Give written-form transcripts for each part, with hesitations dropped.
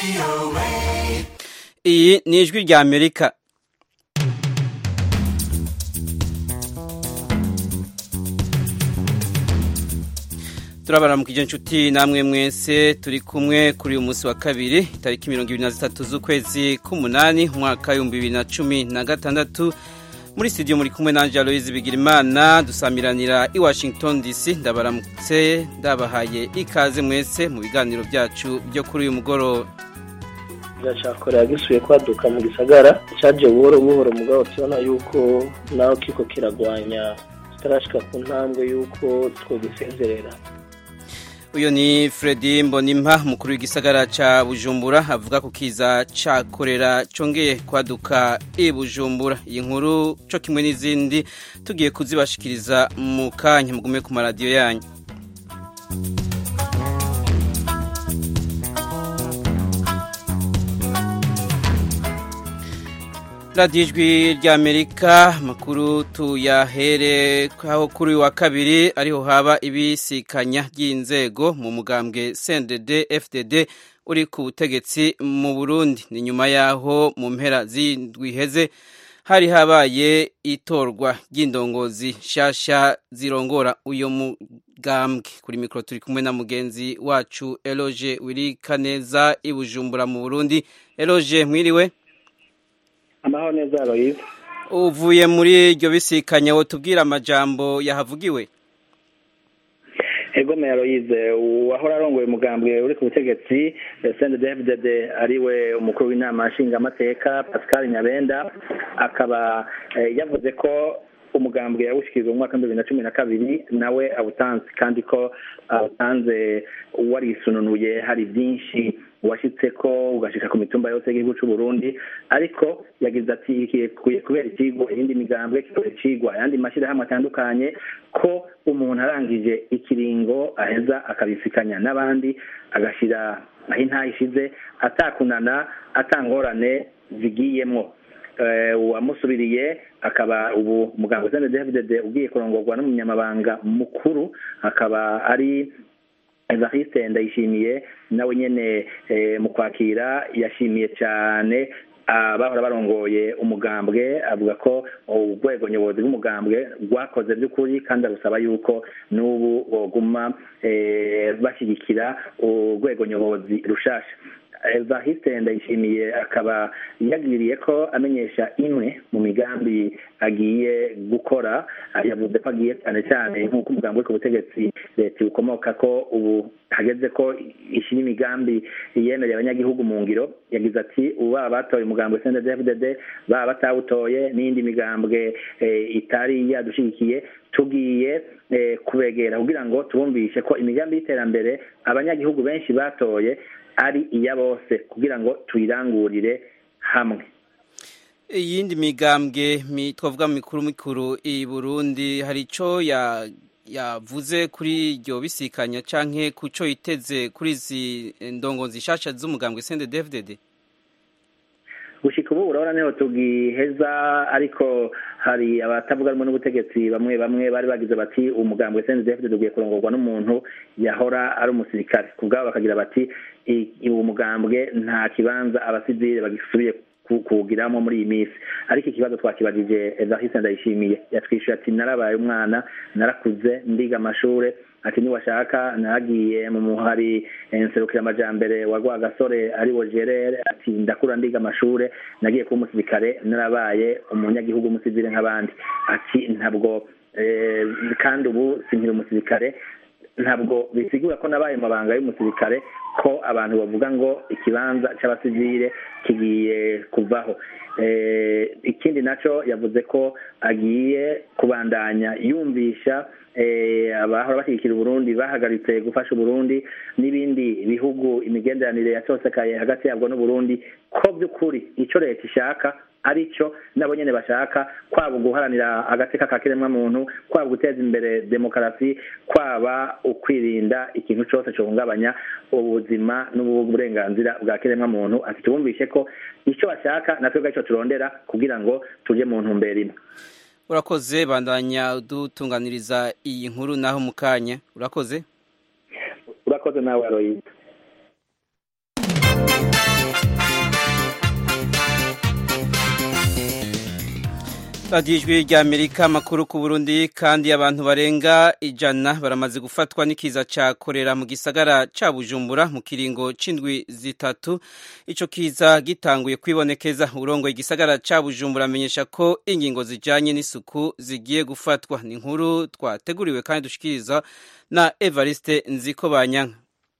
Iyi ni ijwi rya Amerika. Turabaramukije inshuti namwe mwese turi kumwe kuri uyu munsi wa kabiri itariki 23 z'ukwezi k'umunani umwaka wa 2016 muri studio muri kumwe na Aloise Bigirimana dusamiranira i Washington DC. Ndabaramutse ndabahaye ikaze mwese mu biganiro byacu byo kuri uyu mugoroba. Gashakora yagisuye kwaduka mu gisagara cyaje buhoro mugabo tubona yuko naho kiko kiragwanya starashika ku ntambwe yuko twogisezerera. Uyo ni Fredy Mbonimpa mukuru w'igisagara ca Bujumbura avuga ku kiza ca korera congeye kwaduka i Bujumbura. Iyi nkuru co kimwe n'izindi tugiye kuzibashikiriza mu kanya, mugume ku maradiyo yanyu. Radio Ijwi rya Amerika makuru tuyahere aho kuri wa kabiri ariho haba ibisikanya ry'inzego mu mugambwe CNDD FDD uri ku butegetsi mu Burundi. Ni nyuma yaho mu mpera z'indwiheze hari habaye itorwa ry'indongozi shasha zirongora uyo mugambwe. Kuri mikro turi kumwe na mugenzi wacu Eloge Wirikaneza i Bujumbura mu Burundi. Eloge, mwiriwe? Amahoro neza Aloise. Uvuye muri iryo bisikanya wo tubwira amajambo yahavugiwe? Ego Aloise, wahora arongoye umugambwe uri ku butegetsi CNDD-FDD ariwe umukuru w'inama nshingamateka Pascal Nyabenda akaba yavuze ko umugambwe yawushikiriza mu mwaka 2012 nawe abutanze kandi ko abutanze warisununuye hari byinshi washitse ko ugashika ku mitumba yose y'igihugu cy'u Burundi, ariko yagize ati kubera ikigo indi migambwe kicigwa yandi mashira hamwe atandukanye ko umuntu arangije ikiringo aheza akabisikanya n'abandi agashira aho ntayishize atakunana atangorane zigiyemo. Uwamusubiriye akaba ubu muganga CNDD-FDD ugiye kurongorwa n'umunyamabanga mukuru akaba ari Evariste Ndayishimiye, nawe nyene mu kwakira yashimiye cyane abahora barongoye umugambwe, avuga ko urwego nyobozi rw'umugambwe rwakoze by'ukuri kandi arusaba yuko n'ubu boguma bashyigikira urwego nyobozi rushasha. Evariste Ndayishimiye akaba yagiriye ko amenyesha imwe mu migambi agiye gukora. Yavuze ko agiye cyane nk'uko umugambi ku butegetsi leta ukomoka ko ubu hageze ko ishyira imigambi yemereye abanyagihugu mu ngiro. Yagize ati ubu batoye umugambi wa CNDD-FDD baba batawutoye n'indi migambwe itari yadushigikiye tugiye kubegera kugira ngo tubumvishe ko imigambi y'iterambere abanyagihugu benshi batoye ari iya bose kugira ngo tuyirangurire hamwe. Iyindi migambwe twavuga mikuru i Burundi hari ico yavuze kuri iryo bisikanya canke kuco iteze kuri izi ndongozi shasha z'umugambwe CNDD-FDD? Gushika ubu urabona niho tugiheza, ariko hari abatavuga rumwe n'ubutegetsi bamwe bari bagize bati umugambwe CNDD-FDD ugiye kurongorwa n'umuntu yahora ari umusirikare. Kubwabo bakagira bati uwo mugambwe nta kibanza abasivile bagisubiye kuwugiramo muri iyi minsi. Ariko ikibazo twakibajije Evariste Ndayishimiye yatwishuye ati narabaye umwana narakuze ndiga amashure, ati niwashaka nagiye mu muhari nserukira amajambere wa Rwagasore ari wo Gerere, ati ndakura ndiga amashure nagiye kuba umusirikare narabaye umunyagihugu umusivile nk'abandi. Ati ntabwo kandi ubu sinkiri umusirikare, ntabwo bisigura ko nabaye mabanga y'umusirikare ko abantu bavuga ngo ikibanza cy'abasivile kigiye kuvaho. Ikindi naco yavuze ko agiye kubandanya yumvisha abahora bashyigikira Burundi bahagaritse gufasha Burundi n'ibindi bihugu imigenderanire yatosekaye hagati yabwo n'Uburundi ko by'ukuri ico leta ishaka arico nabo nyene bashaka, kwaba guharanira agateka ka kiremwa muntu, kwaba guteza imbere demokarasi, kwaba ukwirinda ikintu cyose cyohungabanya ubuzima n'uburenganzira bwa kiremwa muntu. Ati tubumvishe ko ico bashaka natwe gaco turondera kugira ngo tuje mu ntumbero imwe. Urakoze, bandanya dutunganiriza iyi nkuru naho mukanya. Urakoze nawe Aloise. radiyo ijwi rya Amerika amakuru ku Burundi kandi abantu barenga 100 baramaze gufatwa n'ikiza ca korera mu gisagara ca Bujumbura mu kiringo c'indwi zitatu. Ico kiza gitanguye kwibonekeza urongoye igisagara ca Bujumbura amenyesha ko ingingo zijanye n'isuku zigiye gufatwa. Ni inkuru twateguriwe kandi dushikiriza na Evariste Nzikobanyanka.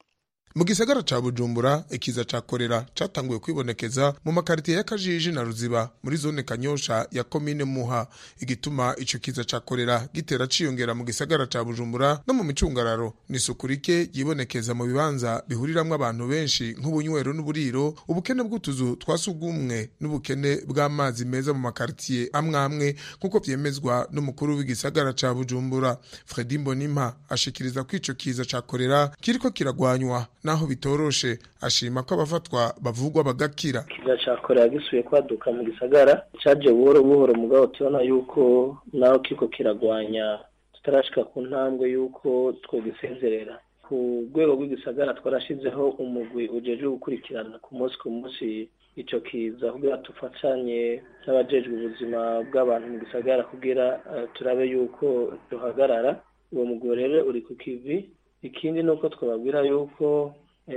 Mu gisagara ca Bujumbura ikiza ca korera catanguye kwibonekeza mu makaritiye ya Kajiji na Ruziba muri zone Kanyosha ya komine Muha. Igituma ico kiza ca korera gitera ciyongera mu gisagara ca Bujumbura no mu micungararo ni isuku rike yibonekeza mu bibanza bihuriramwo abantu benshi nk'ubunywero n'uburiro, ubukene bw'utuzu twasugumwe n'ubukene bw'amazi meza mu makaritiye amwe kuko vyemezwa n'umukuru w'igisagara ca Bujumbura. Fredy Mbonimpa ashikiriza ko ico kiza ca korera kiriko kiragwanywa naho bitoroshe, ashima ko abafatwa bavugwa bagakira. Kiza ca korera gisuye kwaduka mu gisagara caje buhoro buhoro mugabo tubona yuko naho kiko kiragwanya tutarashika ku ntambwe yuko twogisezerera. Ku rwego rw'igisagara twarashizeho umugwi ujeje gukurikirana ku munsi ico kiza kugira tufatanye n'abajejwe ubuzima bw'abantu mu gisagara kugira turabe yuko duhagarara. Uwo mugwi rero uri ku kivi. Ikindi nuko twababwira yuko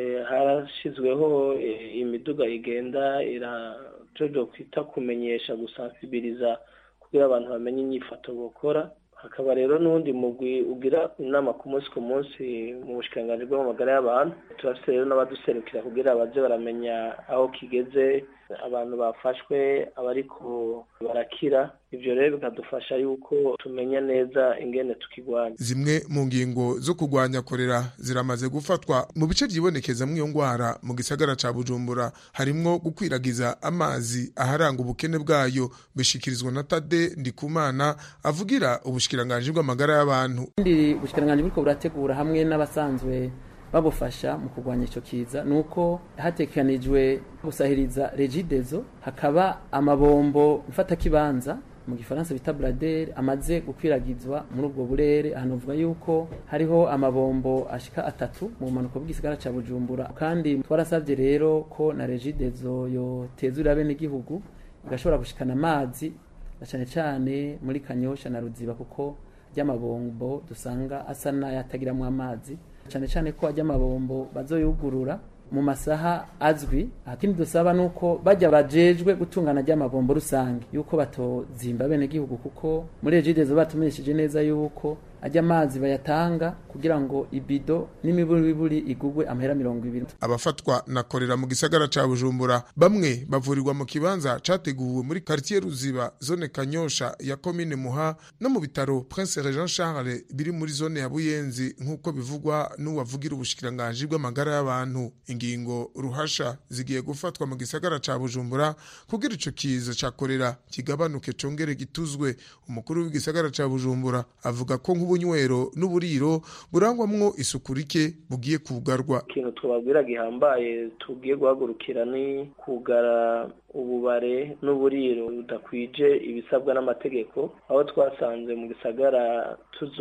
harashizweho imiduga igenda irajojo kwita kumenyesha gusensibiliza kugira abantu bamenye inyifato bokora. Hakaba rero n'undi mugwi ugira inama ku munsi mu bushikanganje bw'amagara y'abantu. Turafise rero n'abaduserukira kugira baje baramenya aho kigeze, abantu bafashwe abariko barakira. Ivyo rero bikadufasha yuko tumenya neza ingene tukigwanya. Zimwe mu ngingo zo kugwanya korera ziramaze gufatwa mu bice byibonekeza mw'iyo ngwara mu gisagara ca Bujumbura, harimwo gukwiragiza amazi aharanga ubukene bwayo, bishikirizwa na Tade Ndikumana avugira ubushikiranganje bw'amagara y'abantu. Ubushikiranganje buriko burategura hamwe n'abasanzwe babufasha mu kugwanya ico kiza nuko hatekanijwe gusahiriza Regideso, hakaba amabombo mfata kibanza mu gifaransa bita Bradel amaze gukwiragizwa muri ubwo burere. Hanovuga yuko hariho amabombo ashika 3 mu manuko bw'igisagara ca Bujumbura, kandi twarasavye rero ko na Regideso yotezura bene igihugu igashobora gushikana amazi cyane cyane muri Kanyosha na Ruziba, kuko ry'amabombo dusanga asa n'ayatagiramwo amazi, cyane cyane ko ajya amabombo bazoyugurura mu masaha azwi. Hakindi dusaba nuko bajya bajejwe gutungana ry'amabombo rusange yuko batozimba bene gihugu, kuko muri Regideso batumenyesheje neza yuko ajya amazi bayatanga kugira ngo ibido n'imiburiburi igugwe amahera 20. Abafatwa na korera mu gisagara ca Bujumbura bamwe bavurirwa mu kibanza categuwe muri quartier Ruziba zone Kanyosha ya komine Muha no mu bitaro Prince Jean Charles biri muri zone ya Buyenzi nk'uko bivugwa n'uwavugira ubushikiranganje bw'amagara y'abantu. Ingingo ruhasha zigiye gufatwa mu gisagara ca Bujumbura kugira ico kiza ca korera kigabanuke congere gituzwe. Umukuru w'igisagara ca Bujumbura avuga ko ubunywero n'uburiro burangwamwo isuku rike bugiye kugarwa. Ikintu twababwira gihambaye tugiye guhagurukira ni kugara ububare n'uburiro budakwije ibisabwa n'amategeko, aho twasanze mu gisagara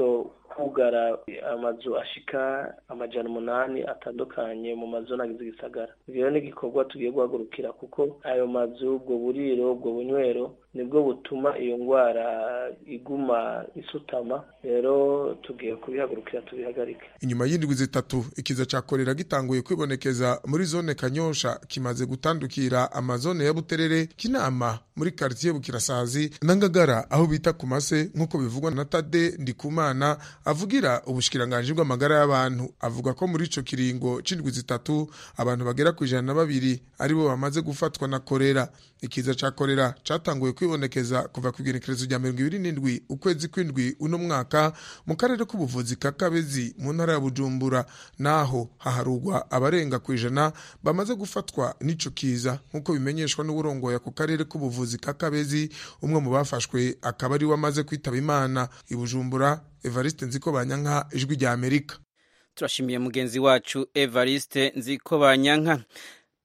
kugara amazu ashika 800 atandukanye mu mazona agize igisagara. Ibyo ni igikorwa tugiye guhagurukira kuko ayo mazu, ubwo buriro, ubwo bunywero nibwo butuma iyo ngwara iguma isutama. Rero tugiye kubihagurukira tubihagarike. Inyuma y'indwi zitatu ikiza ca korera gitanguye kwibonekeza muri zone Kanyosha, kimaze gutandukira amazone ya Buterere, Kinama muri quartier Bukirasazi na Ngagara aho bita ku Mase nk'uko bivugwa na Tade Ndikumana avugira ubushikiranganje bw'amagara y'abantu. Avuga ko muri ico kiringo c'indwi zitatu abantu bagera ku 102 aribo bamaze gufatwa na korera. Ikiza ca korera catanguye kwibonekeza kuva ku igenekerezo rya 27 ukwezi kw'indwi uno mwaka mu karere k'ubuvuzi ka Kabezi mu ntara ya Bujumbura, naho haharugwa abarenga ku 100 bamaze gufatwa n'ico kiza nk'uko bimenyeshwa n'uburongoye ku karere k'ubuvuzi ka Kabezi. Umwe mu bafashwe akaba ari wamaze kwitaba Imana. I Bujumbura, Evariste Nzikobanyanka, Ijwi rya Amerika. Turashimiye mugenzi wacu Evariste Nzikobanyanka.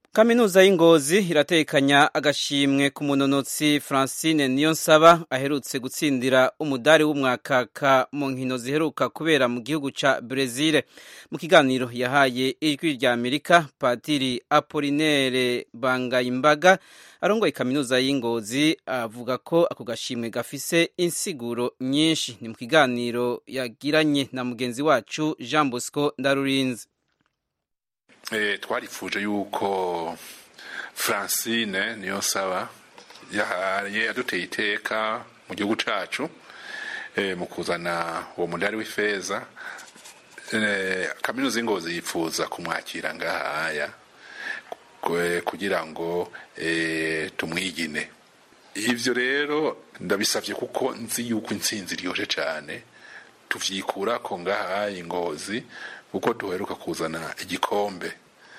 Kaminuza y'Ingozi iratekanya agashimwe ku munonotsi Francine Niyonsaba aherutse gutsindira umudari w'umwaka mu nkino ziheruka kubera mu gihugu ca Brazil. Mu kiganiro yahaye ijwi rya Amerika, Patiri Apollinaire Bangayimbaga arongoye kaminuza y'Ingozi avuga ko ako gashimwe gafise insiguro nyinshi. Ni mu kiganiro yagiranye na mugenzi wacu Jean Bosco Ndarurinze. Twarifuje yuko Francine Niyonsaba yaduteye iteka mu gihugu cacu mu kuzana uwo mudari w'ifeza. Kaminuza y'Ingozi yifuza kumwakira ngahaya kugira ngo tumwigine. Ivyo rero ndabisavye kuko nzi yuko intsinzi iryoshe cane tuvyikura ko ngahaya Ingozi kuko duheruka kuzana igikombe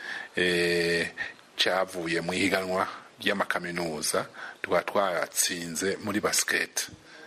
cyavuye mu ihiganwa ry'amakaminuza twatsinze muri basket.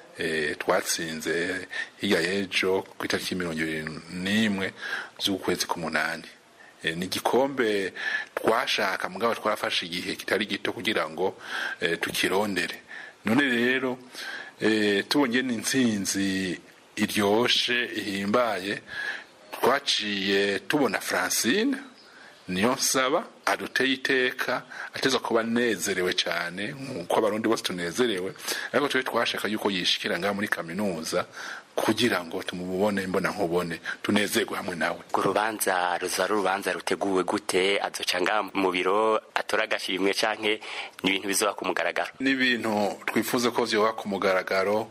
Twatsinze hirya y'ejo ku itariki 21 z'ukwezi k'umunani. Ni igikombe twashaka mugabo twafashe igihe kitari gito kugira ngo tukirondere. None rero tubonye n'intsinzi iryoshe ihimbaye, twaciye tubona Francine Niyonsaba aduteye iteka, ateza kuba nezerewe cyane nkuko abarundi bose tunezerewe, ariko twe twashaka yuko yishikira ngaha muri kaminuza kugira ngo tumubone mbona nkubone tunezerwe hamwe nawe. Urubanza ruza ruteguwe gute? Azoca ngaha mu biro atora agashimwe canke ni ibintu bizoba ku mugaragaro? Ni ibintu twifuza ko vyoba ku mugaragaro,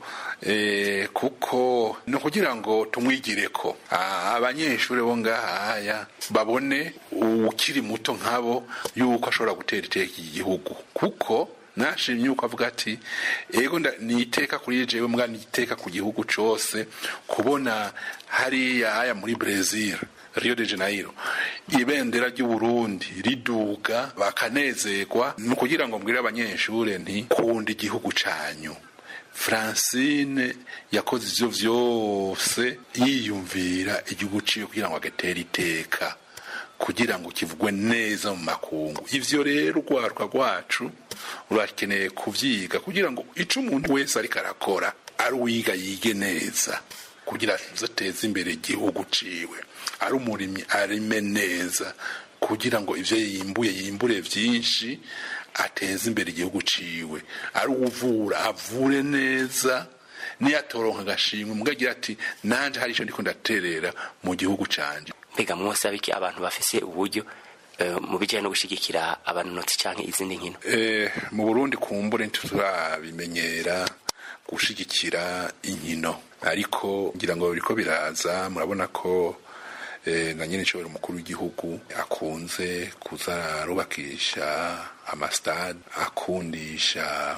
kuko no kugira ngo tumwigireko abanyeshuri bo ngahaya babone ukiri muto nkabo yuko ashobora gutera iteka igihugu, kuko nashimye yuko avuga ati ego niteka kuri jewe mbwa niteka ku gihugu cose kubona hari aya muri Brazil Rio de Janeiro ibendera ry'u Burundi riduga bakanezerwa, no kugira ngo mbwire abanyeshure nti kundi igihugu canyu. Francine yakoze ivyo vyose yiyumvira igihugu ciwe kugira ngo agatera iteka, kugira ngo kivugwe neza mu makungu. Ivyo rero urwaruka rwacu rurakeneye kuvyiga kugira ngo ico umuntu wese ariko arakora ari uwiga yige neza kugira azateze imbere igihugu ciwe, ari umurimyi arime neza kugira ngo ivyo yimbure vyinshi ateze imbere igihugu ciwe, ari uvura avure neza, niyatoronka agashimwe mugagira ati nanje hari ico ndiko ndaterera mu gihugu canje. Mbega mwosaba iki abantu bafise uburyo mu bijyanye no gushigikira abanonotsi canke izindi nkino? Mu Burundi kumbure ntiturabimenyera gushigikira inkino, ariko ngira ngo biriko biraza. Murabona ko na nyene cyo umukuru w'igihugu akunze kuzarubakisha amastade, akundisha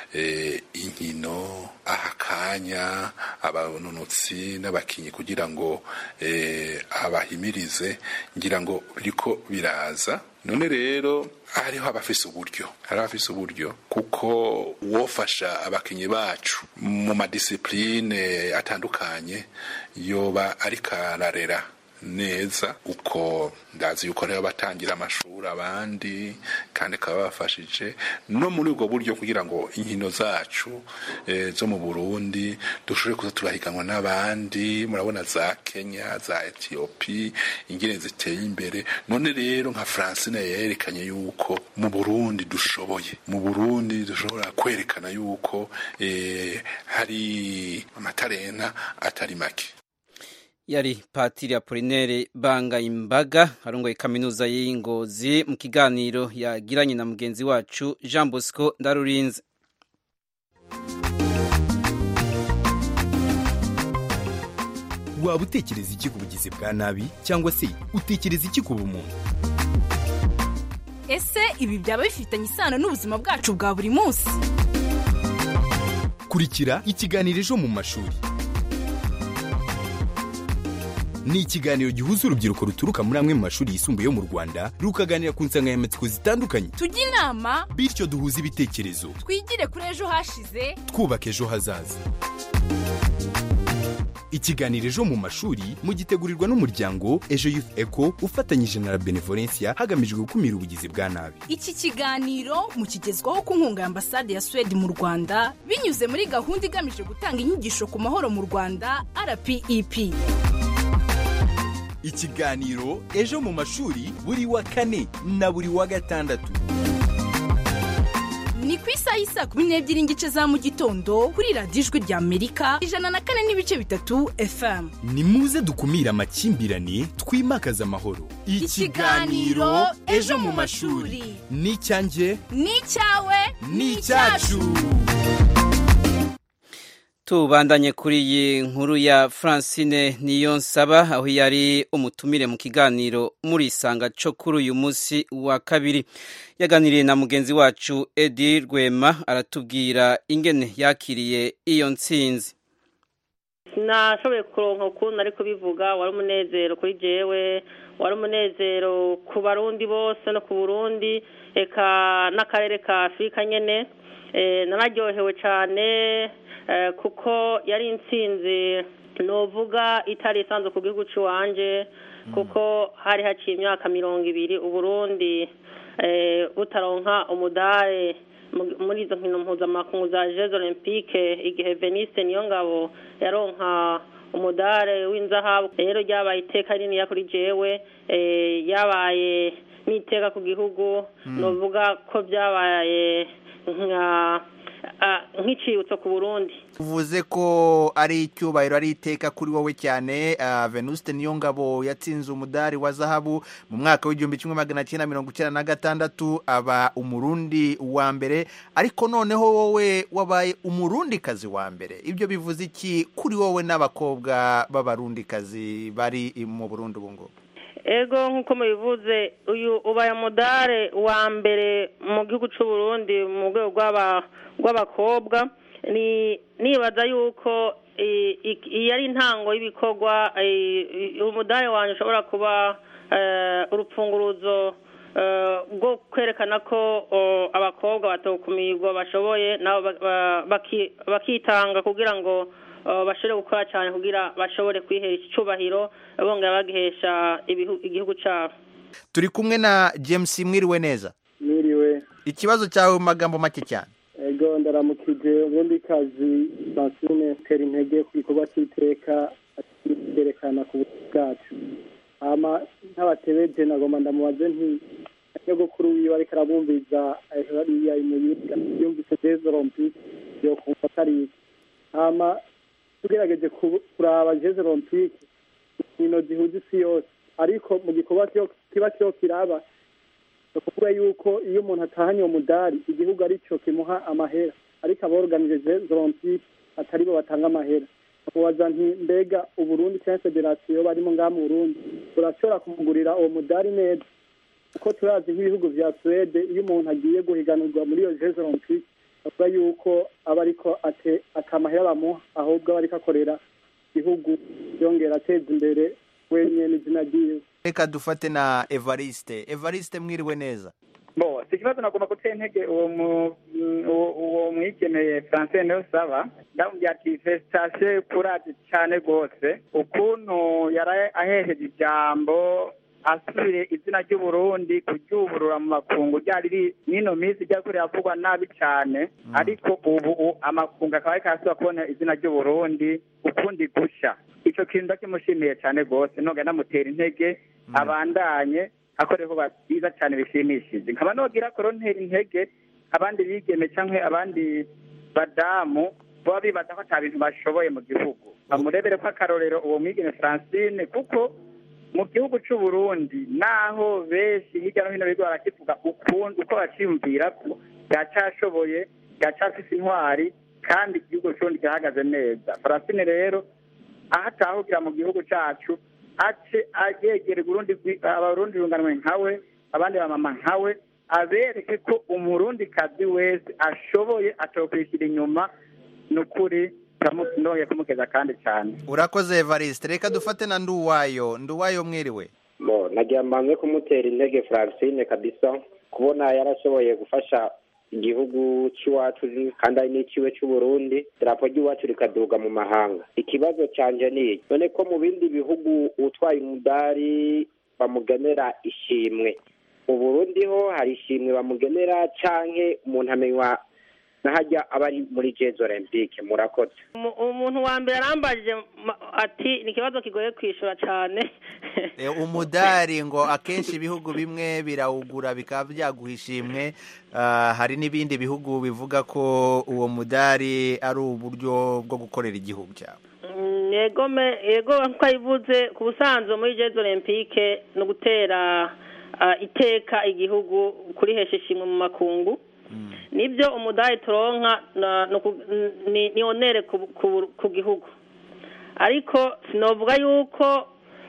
inkino, ahakanya abanonotsi n'abakinyi kugira ngo abahimirize. Ngira ngo biriko biraza. None rero hariho abafise uburyo kuko wofasha abakinyi bacu mu madisipline atandukanye yoba ariko ararera neza, uko ndazi yuko rero batangira amashuri abandi kandi kaba bafashije no muri ubwo buryo kugira ngo inkino zacu zo mu Burundi dushobore kuza turahiganwa n'abandi. Murabona za Kenya, za Ethiopia ingene ziteye imbere. None rero nka Francine yerekanye yuko mu Burundi dushobora kwerekana yuko hari amatarena atari make. Yari Patiri Apollinaire Bangayimbaga arongoye kaminuza y'Ingozi mu kiganiro yagiranye na mugenzi wacu Jean Bosco Ndarurinze. Waba utekereza iki ku bugizi bwa nabi cyangwa se utekereza iki ku bumuntu? Ese ibi byaba bifitanye isano n'ubuzima bwacu bwa buri munsi? Kurikira ikiganiro Ejo mu mashuri. Ni ikiganiro gihuza urubyiruko ruturuka muri amwe mu mashuri yisumbuye yo mu Rwanda rukaganira ku nsanganyamatsiko zitandukanye. Tujye inama bityo duhuze ibitekerezo. Twigire kuri ejo hashize, twubaka ejo hazaza. ikiganiro ejo mu mashuri mugitegurirwa n'umuryango Ejo Youth Eco ufatanyije na Benevolencia hagamijwe gukumira ubugizi bwa nabi. Iki kiganiro mukigezwaho ku nkunga ya Ambasade ya Sweden mu Rwanda binyuze muri gahunda igamije gutanga inyigisho ku mahoro mu Rwanda RPEP. Ikiganiro ejo mu mashuri buri wa kane na buri wa gatandatu. Ni ku isaha y'isa 12:00 za mu gitondo kuri radiyo Ijwi rya Amerika 104.3 FM. Ni muze dukumira amakimbirane twimakaza amahoro. Ikiganiro ejo mu mashuri ni icyanjye ni icyawe ni icyacu. Tubandanye kuri iyi nkuru ya Francine Niyonsaba aho yari umutumire mu kiganiro muri Isanga cyo kuri uyu munsi wa kabiri. Yaganiriye na mugenzi wacu Edi Rwema aratubwira ingene yakiriye iyo ntsinzi. Nashoboye kuronka ukuntu ariko bivuga wari umunezero kuri jewe, wari umunezero ku barundi bose no ku Burundi eka n'akarere ka Afrika nyene. Nararyohewe cyane kuko yari intsinzi novuga itari isanzwe ku gihugu cy'uwanje kuko hari haciye imyaka 20 Uburundi butaronka umudare muri izo nkino mpuzamakungu za Jeux Olympiques igihe Veniste Niyongabo yaronka umudare w'inzahabu. Rero ryabaye iteka rinini kuri jewe, yabaye n'iteka ku gihugu novuga ko byabaye nk'icibutso ku Burundi. Uvuze ko ari icyubahiro ari iteka kuri wowe cyane. Venuste Niyongabo yatsinze umudari wa zahabu mu mwaka w'1996 aba umurundi wa mbere, ariko noneho wowe wabaye umurundikazi wa mbere. Ibyo bivuze iki kuri wowe n'abakobwa b'abarundikazi bari mu Burundi ubu ngubu? Ego nkuko mubivuze uyu ubaye umudare wa mbere mu gihugu cy'u Burundi mu rwego rw'abakobwa. Nibaza yuko iyi ari intango y'ibikorwa. Umudare wanjye ushobora kuba urupfunguruzo rwo kwerekana ko abakobwa batokumirwa bashoboye nabo bakitanga kugira ngo bashobore gukora cyane kugira bashobore kwihera icyubahiro bongera bagihesha igihugu cyabo. Turi kumwe na James. Mwiriwe neza? Mwiriwe. Ikibazo cyawe mu magambo make cyane. Ego ndaramukije ubundi kazi Francine tera intege ku gikorwa cy'iteka cyerekana ku bwacu. Nk'abatebeje nagomba ndamubaze nti nyogokuru wiwe ariko arabumviza hariya imuyibwa yumvise Jeux Olympiques yo kufatari. Tugerageje kuraba Jeux Olympiques inkino zihuza isi yose, ariko mu gikorwa kiba cyo kiraba kuvuga yuko iyo umuntu atahanye umudari igihugu aricyo kimuha amahera, ariko aborganije Jeux Olympiques atari bo batanga amahera. Mubaza nti mbega Uburundi cyangwa federasiyo barimo ngaha mu Burundi urashobora kumugurira uwo mudari neza? Kuko turazi nk'ibihugu vya Sweden iyo umuntu agiye guhiganirwa muri iyo Jeux Olympiques avuga yuko aba ariko akamahera bamuha, ahubwo aba ariko akorera igihugu yongera ateza imbere wenyine n'izina ryiwe. Reka dufate na Evariste. Evariste mwiriwe neza? Bo ikibazo nagomba gutera intege uwo mwikeneye Francine Niyonsaba ndamubwira ati festation kuraje cyane rwose ukuntu yari ahejeje ijambo asubire izina ry'Uburundi kuryuburura mu makungu ryari nino minsi ryakorera avugwa nabi cyane, ariko ubu amakungu akaba yakasubira kubona izina ry'Uburundi ukundi gusha. Ico kintu ndakimushimiye cyane rwose, noga ndamutera intege abandanye akoreho byiza cyane bishimishije. Nkaba nogira korontera intege abandi bigeme cyangwa abandi badamu baba bibaza ko atabintu bashoboye mu gihugu, bamurebere ko akarorero uwo mwigeme Francine, kuko mu gihugu cy'u Burundi naho benshi hirya no hino bigo barakivuga uko baciyumvira ko cyashoboye cyafise intwari kandi igihugu cy'undi gihagaze neza. Francine rero ahatahugira mu gihugu cyacu ace agegere Burundi, abarundi runganwe nkawe abandi bamama nkawe, abereke ko umurundi kazi wese ashoboye atokwishyira inyuma. Nukuri ndoye kumukeza kandi cyane. Urakoze Evariste. Reka dufate na Nduwayo. Nduwayo mwiriwe? Nagira mbanze kumutera intege Francine kabisa kubona yarashoboye gufasha igihugu cy'iwacu kandi ari n'ikiwe cy'uburundi idarapo ry'iwacu rikaduga mu mahanga. Ikibazo canje ni none ko mu bindi bihugu utwaye umudari bamugenera ishimwe, mu Burundi ho hari ishimwe bamugenera canke umuntu amenywa nahajya abari muri Jeux Olympique? Murakoze. Umuntu wa mbere arambajije ati ni ikibazo kigoye kwishura cyane. Umudari ngo akenshi ibihugu bimwe birawugura bikaba byaguha ishimwe, hari n'ibindi bihugu bivuga ko uwo mudari ari uburyo bwo gukorera igihugu cyabo. Yego nkuko ayivuze ku busanzwe muri Jeux Olympique no gutera iteka igihugu kuri hesha ishimwe mu makungu. Nibyo umudari turonka ni onere ku gihugu, ariko sinovuga yuko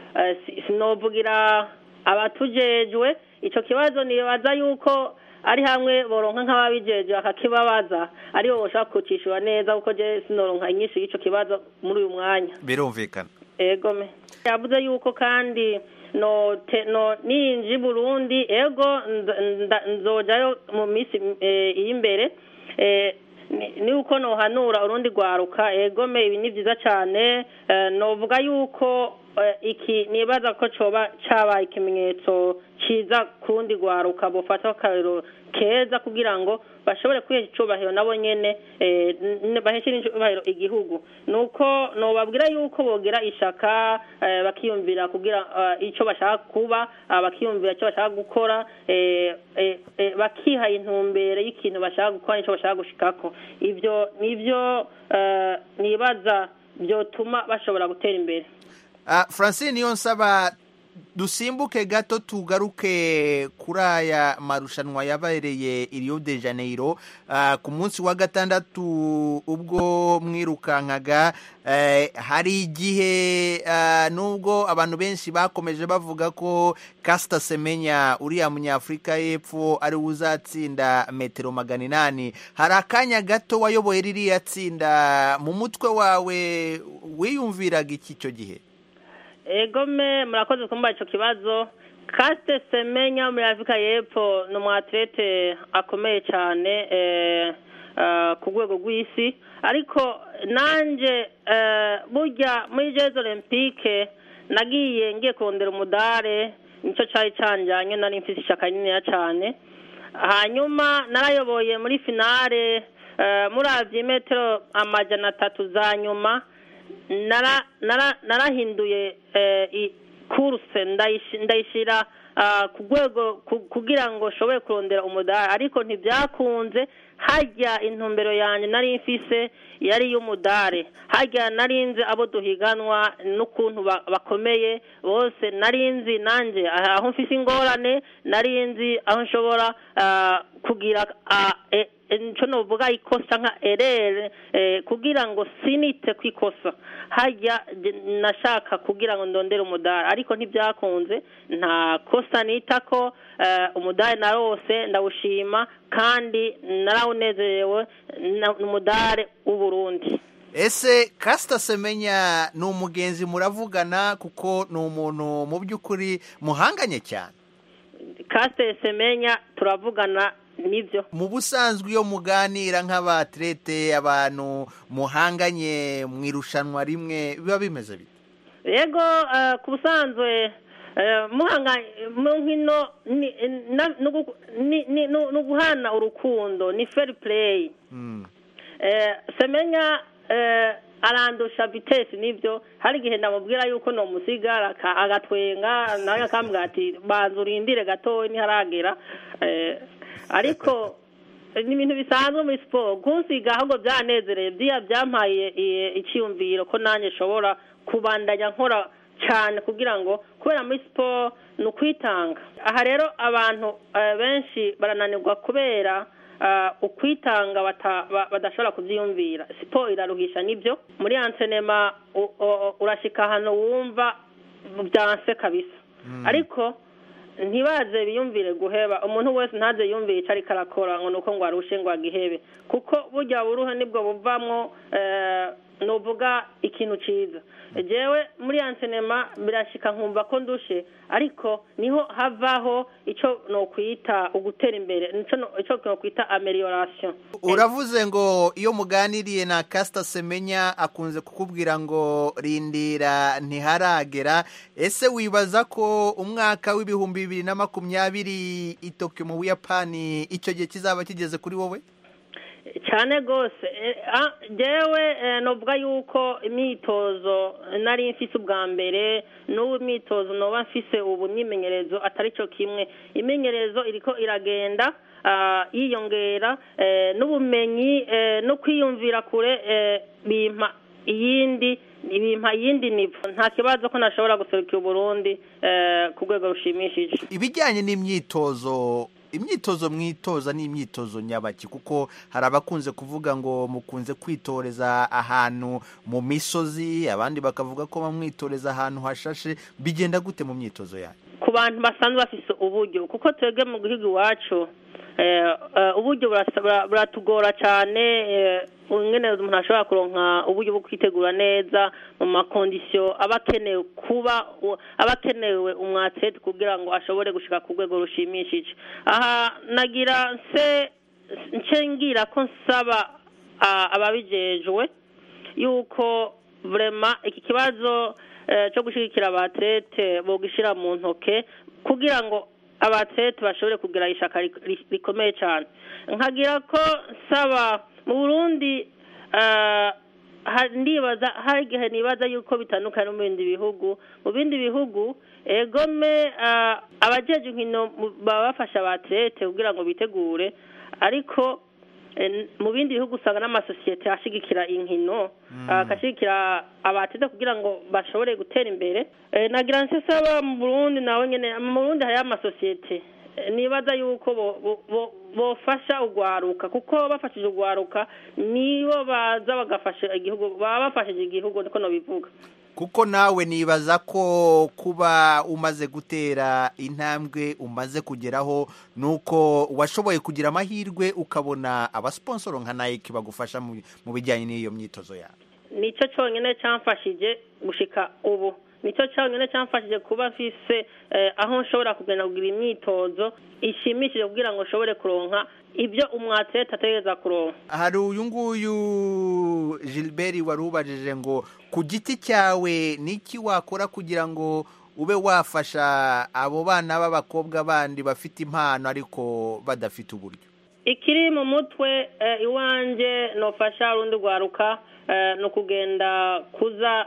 sinovugira abatujejwe ico kibazo. Nibaza yuko ari hamwe boronka nk'ababijeje bakakibabaza aribo boshaka kucishura neza, kuko je sinoronka inyishu y'ico kibazo muri uyu mwanya. Birumvikana. Ego yavuze yuko kandi no ninji Burundi ego nzojayo mu misi imbere, ni uko no hanura urundi gwaruka. Ego ibi ni byiza cyane, novuga yuko iki nibaza ko coba cabaye ikimenyetso ciza kurundi gwaruka bofata akarero keza kugira ngo bashobore kwihesha icubahiro nabo nyene baheshe icubahiro igihugu. Nuko nobabwira yuko bogira ishaka bakiyumvira kugira ico bashaka kuba, bakiyumvira ico bashaka gukora, bakiha intumbere y'ikintu bashaka gukora n'ico bashaka gushikako. Ivyo nivyo nibaza byotuma bashobora gutera imbere. Francine Niyonsaba, dusimbuke gato tugaruke kuri aya marushanwa yabereye i Rio de Janeiro ku munsi wa gatandatu ubwo mwirukankaga. Hari igihe nubwo abantu benshi bakomeje bavuga ko Caster Semenya uriya munyafurika y'epfo ari uzatsinda metero 800, hari akanya gato wayoboye ririya tsinda, mu mutwe wawe wiyumviraga iki cyo gihe? Egome murakoze kumba ico kibazo. Caster Semenya muri Afrika y'Epfo no mwatlete akomeye cyane ku rwego rw'isi, ariko nanje burya muri Jeux Olympique nagiye ngiye kurondera umudare, nico cyari canjanye, nari mfise ishaka rinini cyane. Hanyuma narayoboye muri finale muravye metero 300 za nyuma, narahinduye kurse ndayishira ku rwego kugira ngo shobore kurondera umudari, ariko ntibyakunze. Hajya intumbero yanjye nari mfise yari y'umudari, hajya narinze abo duhiganwa n'ukuntu bakomeye bose, narinzi nanje aho mfise ingorane, narinzi aho nshobora kugira nico novuga ikosa nka erere kugira ngo sinite kwikosa. Hajya nashaka kugira ngo ndondere umudari, ariko ntibyakunze. Nta kosa nitako, umudari narose ndawushima kandi narawunezerewe n'umudari w'Uburundi. Ese Caster Semenya ni umugenzi muravugana, kuko ni umuntu mu by'ukuri muhanganye cyane? Caster Semenya turavugana. Nibyo mu busanzwe iyo muganira nk'abatlete, abantu muhanganye mu irushanwa rimwe, biba bimeze bite? Yego ku busanzwe muhanganye mu nkino no guhana urukundo, ni fair play. Semenya arandusha vitesse, nibyo hari igihe ndamubwira yuko no musigara agatwenga, nawe akambwira ati banza urindire gato ntiharagera, ariko ni ibintu bisanzwe muri siporo. Kunsiga ahubwo byanezereye, byampaye icyiyumviro ko nanjye nshobora kubandanya nkora cyane, kugira ngo kubera muri siporo ni ukwitanga. Aha rero abantu benshi barananirwa kubera ukwitanga badashobora kubyiyumvira. Siporo iraruhisha, nibyo muri antrenema urashika hano wumva byanse kabisa, ariko ntibaze biyumvire guheba. Umuntu wese ntaze yumvire icyo ariko arakora ngo nuko ngo arushe ngo agihebe, kuko burya buruhe nibwo buvamwo novuga ikintu ciza jewe muri ansenema birashika nkumva ko ndushe ariko niho havaho ico no kwita ugutera imbere ico no kwita amelioration. Uravuze ngo iyo muganiriye na Caster Semenya akunze kukubwira ngo rindira ntiharagera, ese wibaza ko umwaka w'ibihumbi 2020 i Tokyo mu Buyapani icyo gihe kizaba kigeze kuri wowe? Cyane gose jewe novuga yuko imyitozo nari mfise ubwa mbere n'ubu imyitozo noba mfise ubu myimenyerezo atari cyo kimwe. Imenyerezo iriko iragenda yiyongera n'ubumenyi no kwiyumvira kure bimpa iyindi nivo. Nta kibazo ko nashobora guserukira Burundi ku rwego rushimishije. Ibijyanye n'imyitozo mwitoza ni imyitozo nyabaki, kuko hari abakunze kuvuga ngo mukunze kwitoreza ahantu mu misozi, abandi bakavuga ko bamwitoreza ahantu hashashe. Bigenda gute mu myitozo yanyu ku bantu basanzwe bafise uburyo? Kuko twebwe mu gihugu iwacu uburyo buratugora cyane, ingene umuntu ashobora kuronka uburyo bwo kwitegura neza mu makondisiyo abakenewe umwatlete kugira ngo ashobore gushika ku rwego rushimishije. Aha nagira ngira ko nsaba ababijejwe yuko vraiment iki kibazo cyo gushigikira abatlete bogishira mu ntoke kugira ngo abatlete bashobore kugira ishaka rikomeye cyane. Nkagira ko nsaba mu Burundi ndibaza hari igihe nibaza yuko bitandukanye mu bindi bihugu. Mu bindi bihugu egome abajeje inkino baba bafasha abatlete kugira ngo bitegure, ariko mu bindi bihugu usanga n'amasosiyete ashigikira inkino akashigikira abatlete kugira ngo bashobore gutera imbere. Nagira nsaba mu Burundi nawe nyene, mu Burundi hari amasosiyete nibaza yuko bofasha ugwaruka, kuko bafashije ugwaruka nibo baza bagafasha igihugu, baba bafashije igihugu niko no bivuga. Kuko nawe nibaza ko kuba umaze gutera intambwe umaze kugeraho nuko washoboye kugira amahirwe ukabona abasponsoro nka Nike bagufasha mu bijyanye n'iyo myitozo yawe. Nico cyonyine cyamfashije gushika ubu, nico cyonyine cyamfashije kuba mfise aho nshobora kugenda kugira imyitozo ishimishije kugira ngo nshobore kuronka ibyo umwatlete ategereza kuronka. Hari uyu nguyu Gilbert warubajije ngo ku giti cyawe niki wakora kugira ngo ube wafasha abo bana b'abakobwa bandi bafite impano ariko badafite uburyo? Ikiri mu mutwe iwanje nofasha rundi rwaruka no kugenda kuza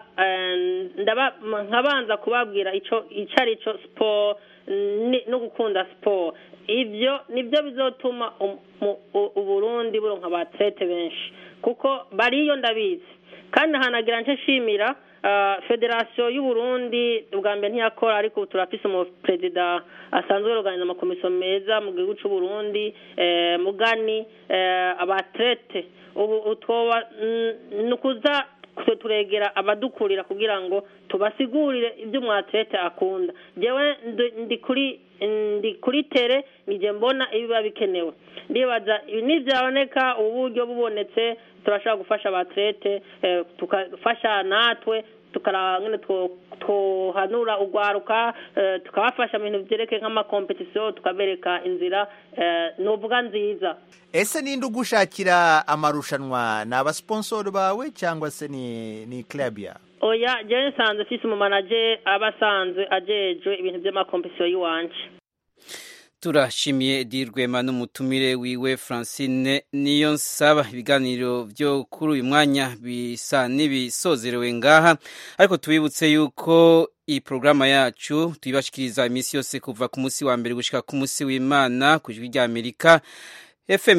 nkabanza kubabwira icari cyo sport no gukunda sport. Ibyo nibyo bizotuma Uburundi buronka abatlete benshi, kuko bariyo ndabizi. Kandi hanagira nshimira Federation y'u Burundi ubwa mbere ntiyakora, ariko turafise mu president asanzwe organiza amakomisiyo meza mu gihugu cy'u Burundi, mugani abatlete ubu utwoba nukuza turegera abadukurira kugira ngo tubasigurire ibyo umwatlete akunda. Jewe ndi kuri tere nije mbona ibiba bikenewe. Ndibaza nibyaboneka uburyo bubonetse turashaka gufasha abatlete, tukafasha natwe tukarangene twohanura ugwaruka, tukabafasha mu bintu byerekeye nk'amakompetisiyo, tukabereka inzira novuga nziza. Ese ninde ugushakira amarushanwa? Ni abasponsor bawe cyangwa se ni club ya? Oya, jewe nsanzwe mfise mu manager abasanzwe ajejwe ibintu by'amakompetisiyo yiwanje. Turashimiye Dirwema n'umutumire wiwe Francine Niyonsaba. Ibiganiro byo kuri uyu mwanya bisa nibisozerewe ngaha, ariko tubibutse yuko iyi programa yacu tuyibashikiriza iminsi yose kuva ku munsi wa mbere gushika ku munsi w'Imana ku Ijwi ry'Amerika FM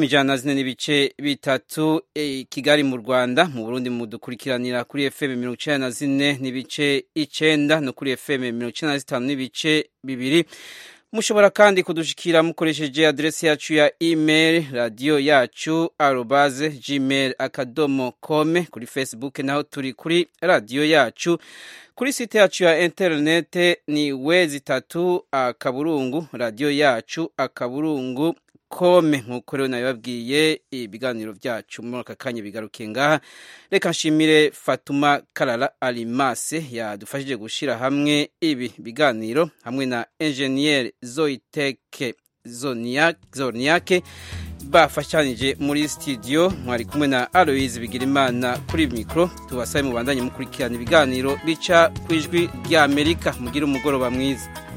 104.3 Kigali mu Rwanda. Mu Burundi mudukurikiranira kuri FM 94.9 no kuri FM 95.2. Mushobora kandi kudushikira mukoresheje adresi yacu ya email radio yacu @gmail.com. Kuri Facebook naho turi kuri radio yacu. Kuri site yacu ya internet ni wezi3 _ radio yacu _ kome nk'uko rero nabibabwiye ibiganiro byacu muri aka kanya bigarukiye ngaha reka nshimire Fatuma Karara Alimase yadufashije gushyira hamwe ibi biganiro hamwe na Engineer Zoiteke Zorniake bafashanije muri studio mwari kumwe na Aloise Bigirimana kuri mikro tubasaye mu bandanye mukurikirana ibiganiro bica kwijwi rya Amerika mugira umugoroba mwiza